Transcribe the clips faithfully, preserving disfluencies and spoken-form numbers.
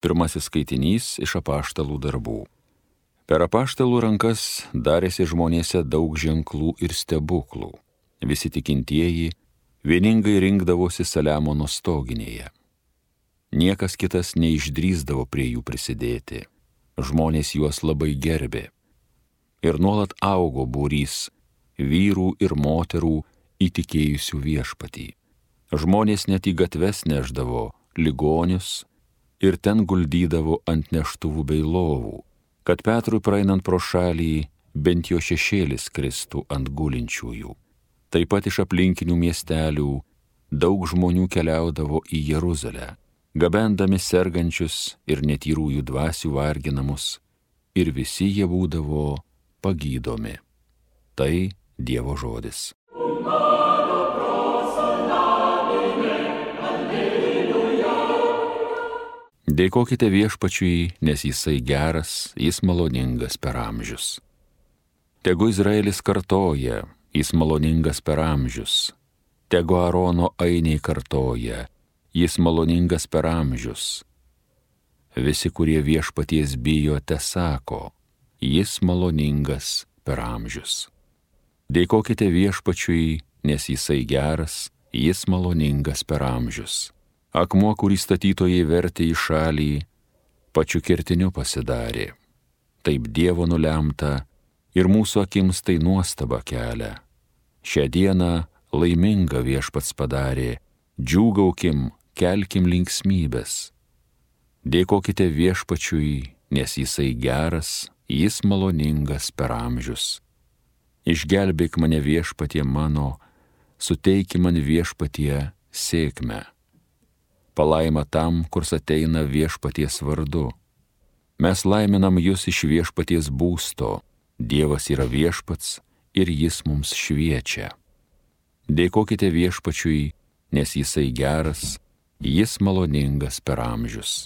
Pirmasis skaitinys iš apaštalų darbų. Per apaštalų rankas darėsi žmonėse daug ženklų ir stebuklų. Visi tikintieji vieningai rinkdavosi Saliamono stoginėje. Niekas kitas neišdrįsdavo prie jų prisidėti. Žmonės juos labai gerbė. Ir nuolat augo būrys vyrų ir moterų įtikėjusių viešpatį. Žmonės net į gatves neždavo ligonius ir ten guldydavo ant neštuvų bei lovų, kad Petrui praeinant pro šalį bent jo šešėlis kristų ant gulinčiųjų. Taip pat iš aplinkinių miestelių daug žmonių keliaudavo į Jeruzalę, gabendami sergančius ir netyrųjų dvasių varginamus, ir visi jie būdavo pagydomi. Tai Dievo žodis. Dėkokite viešpačiui, nes jisai geras, jis maloningas per amžius. Tegu Izraelis kartoja, jis maloningas per amžius. Tegu Aarono ainiai kartoja, jis maloningas per amžius. Visi, kurie viešpaties bijo, tesako, jis maloningas per amžius. Dėkokite viešpačiui, nes jisai geras, jis maloningas per amžius. Akmuo, kurį statytojai vertė į šalį, pačiu kertiniu pasidarė. Taip Dievo nulemta ir mūsų akims tai nuostaba kelia. Šią dieną laiminga viešpats padarė, džiūgaukim, kelkim linksmybės. Dėkokite viešpačiui, nes jisai geras, jis maloningas per amžius. Išgelbėk mane viešpatie mano, suteiki man viešpatie sėkmę. Palaima tam, kurs ateina viešpaties vardu. Mes laiminam jūs iš viešpaties būsto, Dievas yra viešpats ir jis mums šviečia. Dėkokite viešpačiui, nes jisai geras, jis maloningas per amžius.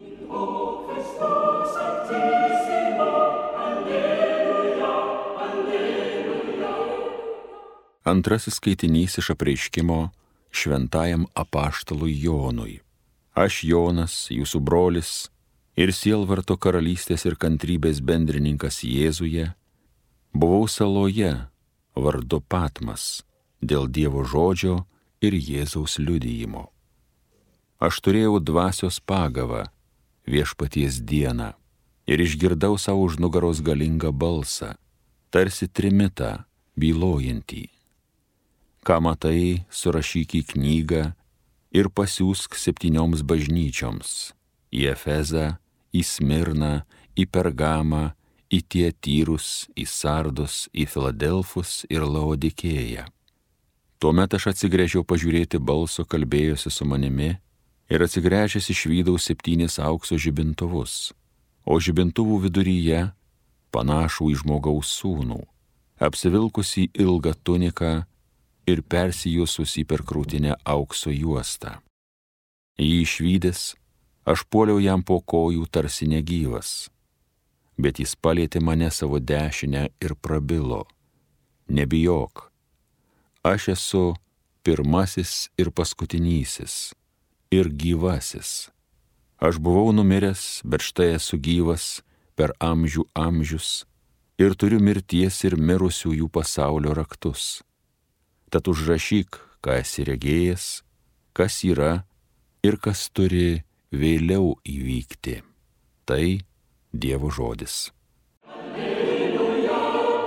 Antrasis skaitinys iš apreiškimo šventajam apaštalui Jonui. Aš Jonas, jūsų brolis ir sielvarto karalystės ir kantrybės bendrininkas Jėzuje, buvau saloje vardu Patmas dėl Dievo žodžio ir Jėzaus liudijimo. Aš turėjau dvasios pagavą viešpaties dieną ir išgirdau savo už nugaros galingą balsą, tarsi trimitą bylojantį. Ką matai, surašyk į knygą ir pasiųsk septynioms bažnyčioms – į Efezą, į Smirną, į Pergamą, į Tietyrus, į Sardus, į Filadelfus ir Laodikėją. Tuomet aš atsigręžiau pažiūrėti balso kalbėjosi su manimi ir atsigręžęs išvydau septynis aukso žibintuvus, o žibintuvų viduryje panašų į žmogaus sūnų, apsivilkusį ilgą tuniką ir persijusus į perkrūtinę aukso juostą. Jį išvydęs, aš puoliau jam po kojų tarsi negyvas, bet jis palietė mane savo dešinę ir prabilo: nebijok, aš esu pirmasis ir paskutinysis ir gyvasis. Aš buvau numiręs, bet štai esu gyvas per amžių amžius ir turiu mirties ir mirusiųjų pasaulio raktus. Tad užrašyk, ką esi regėjęs, kas yra ir kas turi vėliau įvykti. Tai Dievo žodis. Alleluja,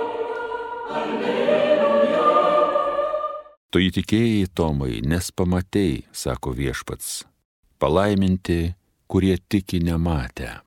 alleluja. Tu įtikėjai, Tomai, nes pamatei, sako viešpats, palaiminti, kurie tiki nematę.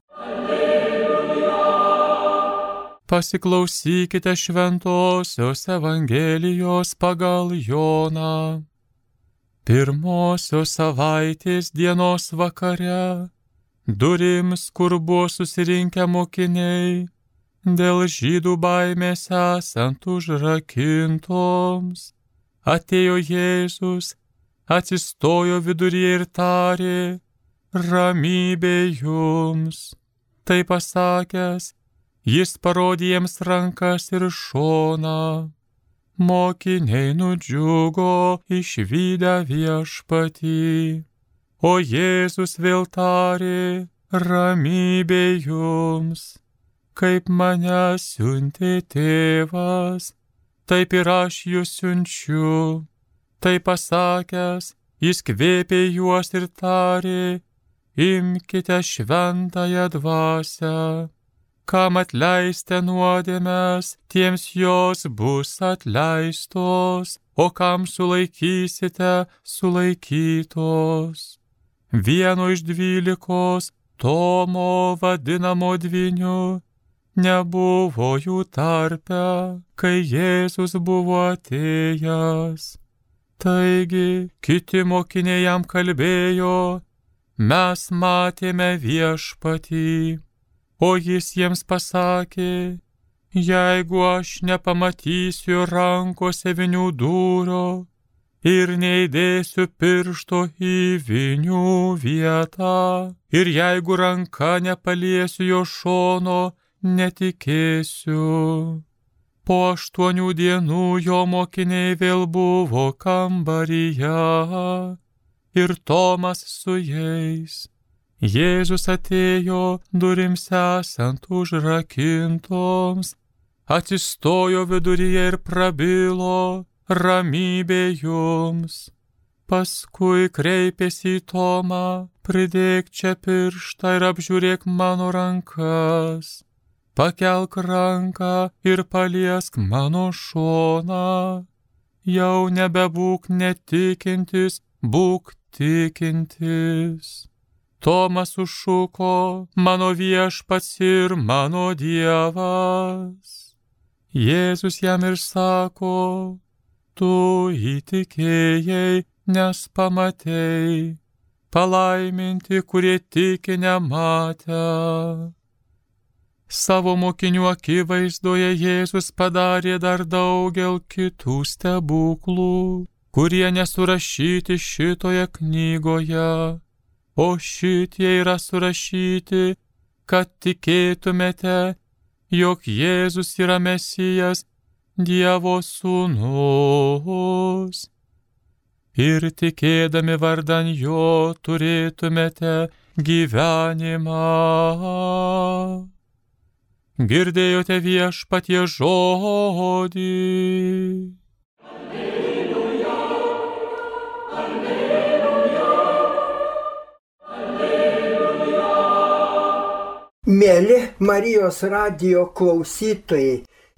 Pasiklausykite šventosios Evangelijos pagal Joną. Pirmosios savaitės dienos vakare, durims, kur buvo susirinkę mokiniai, dėl žydų baimės esant užrakintoms, atėjo Jėzus, atsistojo viduryje ir tarė: ramybė jums. Tai pasakęs, jis parodė jiems rankas ir šoną. Mokiniai nudžiugo išvydę viešpatį. O Jėzus vėl tarė: ramybė jums, kaip mane siuntė tėvas, taip ir aš jūs siunčiu. Tai pasakęs, jis kvėpė juos ir tarė, imkite šventąją dvasią. Kam atleiste nuodėmes, tiems jos bus atleistos, o kam sulaikysite, sulaikytos. Vieno iš dvylikos, Tomo vadinamo dvyniu, nebuvo jų tarpe, kai Jėzus buvo atėjęs. Taigi kiti mokiniai jam kalbėjo, mes matėme Viešpatį, o jis jiems pasakė, jeigu aš nepamatysiu rankose vinių dūrio ir neįdėsiu piršto į vinių vietą, ir jeigu ranka nepaliesiu jo šono, netikėsiu. Po aštuonių dienų jo mokiniai vėl buvo kambaryje ir Tomas su jais. Jėzus atėjo durims esant užrakintoms, atsistojo viduryje ir prabilo, ramybė jums. Paskui kreipėsi į Tomą, pridėk čia pirštą ir apžiūrėk mano rankas. Pakelk ranką ir paliesk mano šoną. Jau nebebūk netikintis, būk tikintis. Tomas sušuko, mano Viešpats ir mano Dievas. Jėzus jam ir sako, tu įtikėjai, nes pamatei, palaiminti, kurie tiki nematę. Savo mokinių akivaizdoje Jėzus padarė dar daugel kitų stebuklų, kurie nesurašyti šitoje knygoje, o šitie yra surašyti, kad tikėtumėte, jog Jėzus yra Mesijas, Dievo sūnus. Ir tikėdami vardan jo turėtumėte gyvenimą. Girdėjote Viešpatie žodį. Alleluja, alleluja, alleluja. Mieli Marijos radijo klausytojai,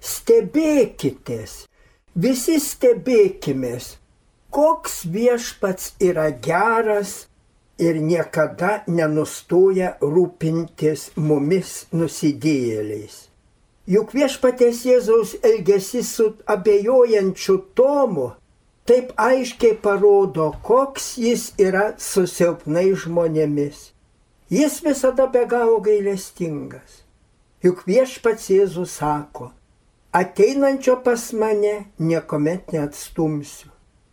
stebėkitės, visi stebėkimės, koks Viešpats yra geras ir niekada nenustoja rūpintis mumis nusidėjėliais. Juk Viešpaties Jėzaus elgesys su abejojančiu Tomu taip aiškiai parodo, koks jis yra su silpnai žmonėmis. Jis visada be galo gailestingas. Juk Viešpats Jėzus sako, ateinančio pas mane niekuomet neatstumsiu.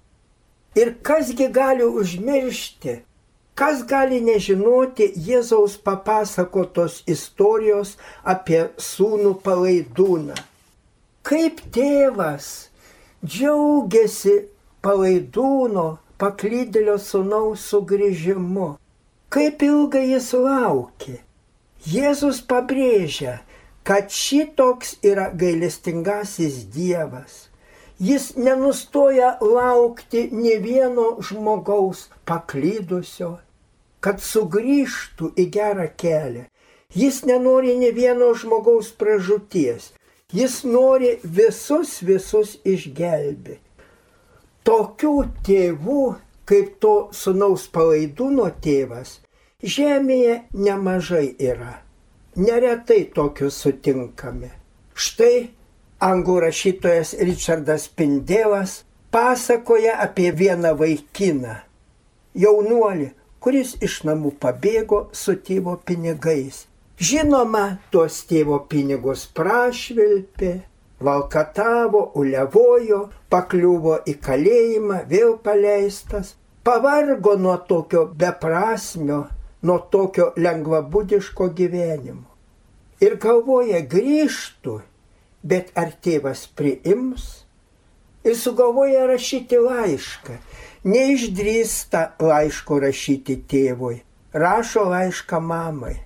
Ir kasgi gali užmiršti, kas gali nežinoti Jėzaus papasakotos istorijos apie sūnų Palaidūną. Kaip tėvas džiaugiasi Palaidūno paklydėlio sūnaus sugrįžimu. Kaip ilgai jis laukė. Jėzus pabrėžia, kad šitoks yra gailestingasis Dievas. Jis nenustoja laukti nė vieno žmogaus paklydusio, kad sugrįžtų į gerą kelią. Jis nenori nė vieno žmogaus pražūties. Jis nori visus, visus išgelbėti. Tokių tėvų, kaip to sūnaus Palaidūno tėvas, žemėje nemažai yra. Neretai tokius sutinkame. Štai anglų rašytojas Richardas Pindelas pasakoja apie vieną vaikiną, jaunuolį, kuris iš namų pabėgo su tėvo pinigais. Žinoma, tuos tėvo pinigus prašvilpė, valkatavo, ulevojo, pakliuvo į kalėjimą, vėl paleistas, pavargo nuo tokio beprasmio, nuo tokio lengvabudiško gyvenimo. Ir galvoja, grįžtų, bet ar tėvas priims? Ir sugalvoja rašyti laišką. Neišdrįsta laiško rašyti tėvui. Rašo laišką mamai.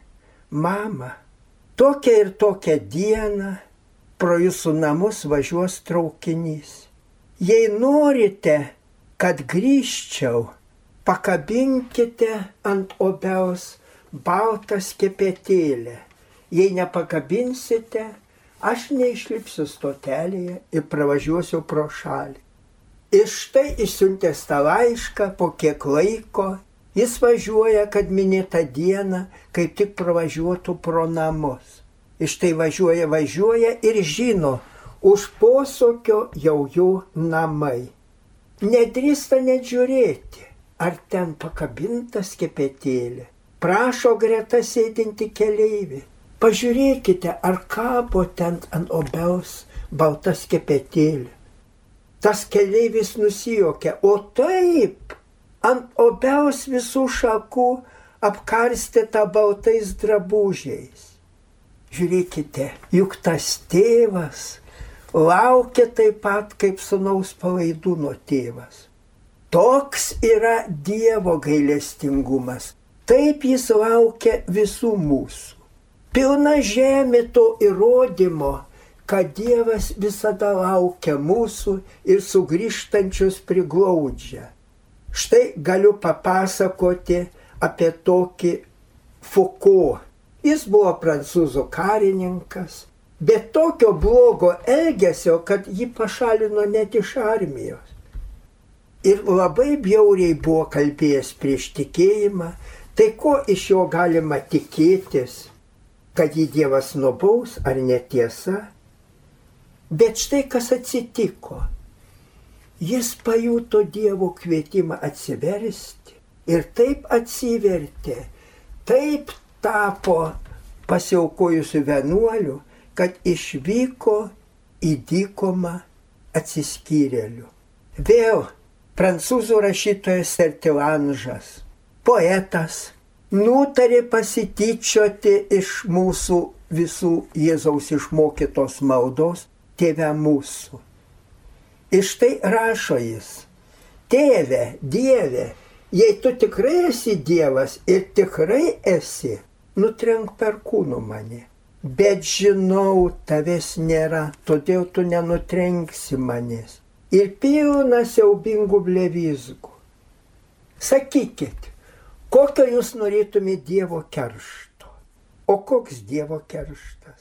mama, tokią ir tokią dieną pro jūsų namus važiuos traukinys. Jei norite, kad grįžčiau, pakabinkite ant obels baltą skepetėlę. Jei nepakabinsite, aš neišlipsiu stotelėje ir pravažiuosiu pro šalį. Ir štai išsiuntęs tą laišką po kiek laiko, jis važiuoja, kad minėtą dieną kaip tik pravažiuotų pro namus. Ir štai važiuoja, važiuoja ir žino, už posūkio jau jų namai. Nedrįsta net žiūrėti, ar ten pakabinta skepetėlė. Prašo greta sėdinti keleivį. Pažiūrėkite, ar kabo ten ant obels balta skepetėlė. Tas keleivis nusijuokia, o taip, ant obels visų šakų apkarstyta baltais drabužiais. Žiūrėkite, juk tas tėvas laukia taip pat kaip sūnaus palaidūno tėvas. Toks yra Dievo gailestingumas. Taip jis laukia visų mūsų. Pilna žemė to įrodymo, kad Dievas visada laukia mūsų ir sugrįžtančius priglaudžia. Štai galiu papasakoti apie tokį Foucault. Jis buvo prancūzų karininkas, bet tokio blogo elgesio, kad jį pašalino net iš armijos. Ir labai bjauriai buvo kalbėjęs prieš tikėjimą, tai ko iš jo galima tikėtis, kad jį Dievas nubaus ar netiesa. Bet štai kas atsitiko. Jis pajuto Dievo kvietimą atsiversti ir taip atsivertė, taip tapo pasiaukojusiu vienuoliu, kad išvyko į dykumą atsiskyrėliu. Vėl prancūzų rašytojas Sertilanžas, poetas, nutarė pasityčioti iš mūsų visų Jėzaus išmokytos maldos Tėve mūsų. Ir štai rašo jis, Tėve, Dieve, jei tu tikrai esi Dievas ir tikrai esi, nutrenk perkūnu mane. Bet žinau, tavęs nėra, todėl tu nenutrenksi manęs. Ir pilna siaubingų blevyzgų. Sakykit, kokio jūs norėtumėte Dievo keršto? O koks Dievo kerštas?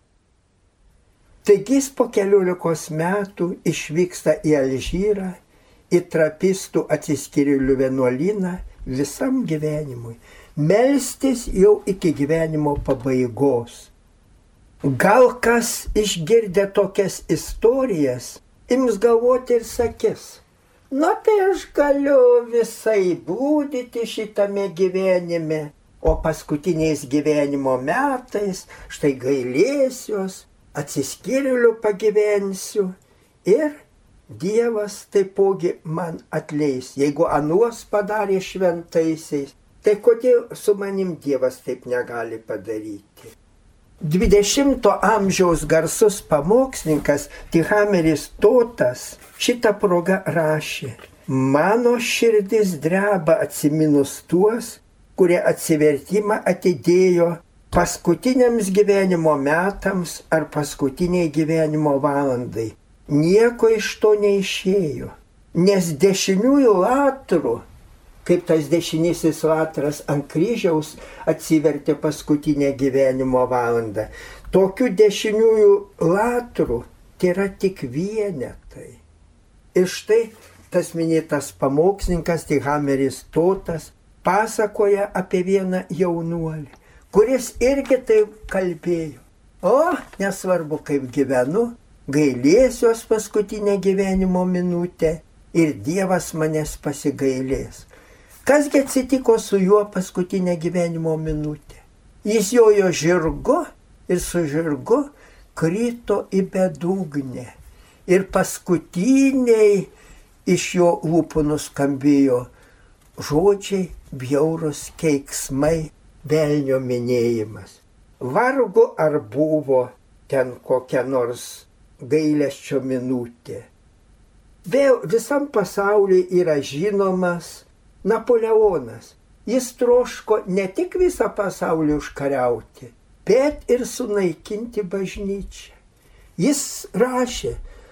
Taigi jis po keliolikos metų išvyksta į Alžyrą, į trapistų atsiskyrėlių vienuolyną visam gyvenimui. Melstis jau iki gyvenimo pabaigos. Gal kas išgirdę tokias istorijas, ims galvoti ir sakys, na tai aš galiu visai blūdyti šitame gyvenime, o paskutiniais gyvenimo metais štai gailėsiuos, atsiskyrėliu pagyvensiu ir Dievas taipogi man atleis. Jeigu anuos padarė šventaisiais, tai kodėl su manim Dievas taip negali padaryti? dvidešimto amžiaus garsus pamokslininkas Tihameris Totas šitą progą rašė: mano širdis dreba atsiminus tuos, kurie atsivertimą atidėjo paskutiniams gyvenimo metams ar paskutiniai gyvenimo valandai. Nieko iš to neišėjo, nes dešiniųjų latrų, kaip tas dešinysis latras ant kryžiaus atsivertė paskutinę gyvenimo valandą, tokių dešiniųjų latrų tai yra tik vienetai. Ir štai tas minėtas pamokslininkas Tihameris Totas pasakoja apie vieną jaunuolį, kuris irgi taip kalbėjo. O, nesvarbu kaip gyvenu, gailėsiuos paskutinę gyvenimo minutę ir Dievas manęs pasigailės. Kasgi atsitiko su juo paskutinę gyvenimo minutę? Jis jojo žirgu ir su žirgu krito į bedugnę. Ir paskutiniai iš jo lūpų nuskambėjo žodžiai bjaurus keiksmai, velnio minėjimas. Vargu ar buvo ten kokia nors gailesčio minutė. Vėl visam pasauliui yra žinomas Napoleonas. Jis troško ne tik visą pasaulį užkariauti, bet ir sunaikinti bažnyčią. Jis rašė,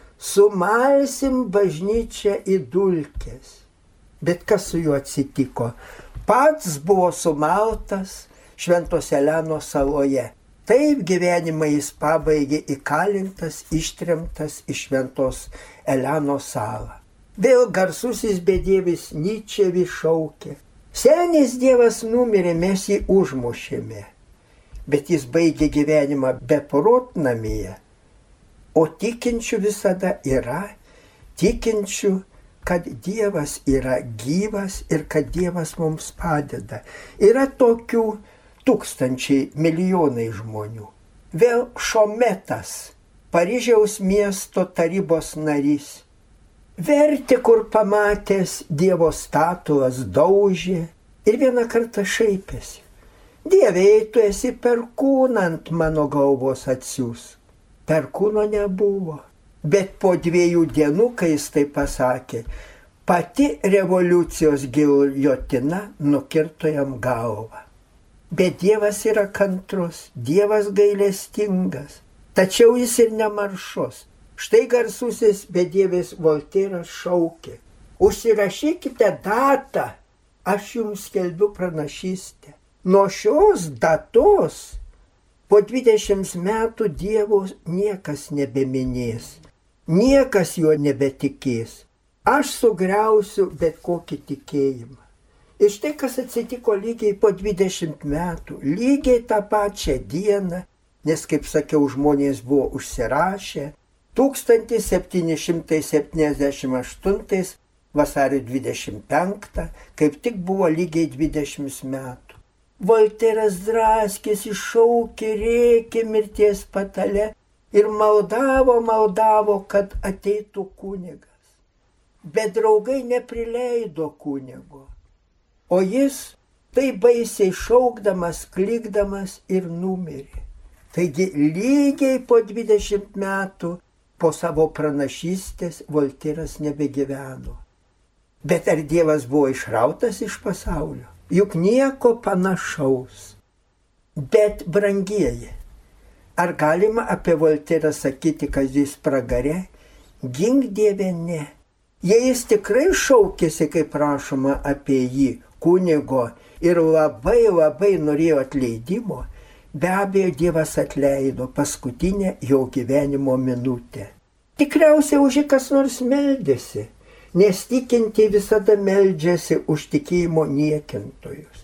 sumalsim bažnyčią į dulkes. Bet kas su juo atsitiko? Pats buvo sumaltas Šventos Elenos saloje. Taip gyvenimą jis pabaigė įkalintas, ištremtas į Šventos Elenos salą. Vėl garsusis bedievis Nyčevis šaukė. Senis Dievas numirė, mes jį užmušėme. Bet jis baigė gyvenimą beprotnamyje. O tikinčių visada yra, tikinčių, kad Dievas yra gyvas ir kad Dievas mums padeda. Yra tokių tūkstančiai, milijonai žmonių. Vėl Šometas, Paryžiaus miesto tarybos narys. Vertė, kur pamatęs Dievo statulas, daužė ir vieną kartą šaipėsi. Dieve, tu esi perkūną ant mano galvos atsiųs. Perkūno nebuvo. Bet po dviejų dienų, kai jis tai pasakė, pati revoliucijos giljotina nukirto jam galvą. Bet Dievas yra kantrus, Dievas gailestingas, tačiau jis ir nemaršus. Štai garsusis bedievis Volteras šaukė. Užsirašykite datą, aš jums skelbiu pranašystę. Nuo šios datos po dvidešimt metų Dievo niekas nebeminės. Niekas juo nebetikės. Aš sugriausiu bet kokį tikėjimą. Ir štai kas atsitiko lygiai po dvidešimt metų, lygiai tą pačią dieną, nes, kaip sakiau, žmonės buvo užsirašę, tūkstantis septyni šimtai septyniasdešimt aštuntais vasario dvidešimt penktą, kaip tik buvo lygiai dvidešimt metų. Volteras draskėsi, šaukė, rėkė mirties patale, ir maldavo, maldavo, kad ateitų kunigas. Bet draugai neprileido kunigo. O jis tai baisiai šaukdamas, klikdamas ir numirė. Taigi lygiai po dvidešimt metų po savo pranašystės Volteras nebegyveno. Bet ar Dievas buvo išrautas iš pasaulio? Juk nieko panašaus. Bet, brangieji, ar galima apie Volterą sakyti, kad jis pragare? Gink Dieve, ne. Jei jis tikrai šaukėsi, kaip rašoma apie jį, kunigo, ir labai labai norėjo atleidimo, be abejo Dievas atleido paskutinę jo gyvenimo minutę. Tikriausiai už jį kas nors meldėsi, nes tikinti visada meldžiasi už tikėjimo niekintojus.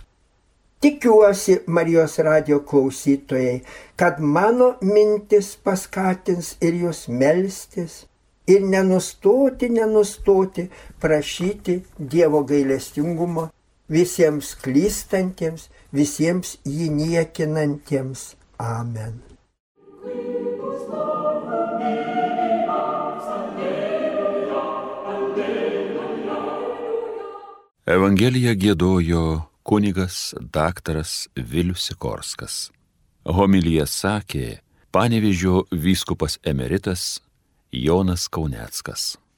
Tikiuosi, Marijos radijo klausytojai, kad mano mintis paskatins ir jūs melstis ir nenustoti, nenustoti prašyti Dievo gailestingumo visiems klystantiems, visiems jį niekinantiems. Amen. Evangeliją giedojo kunigas daktaras Vilius Sikorskas. Homiliją sakė Panevėžio vyskupas emeritas Jonas Kauneckas.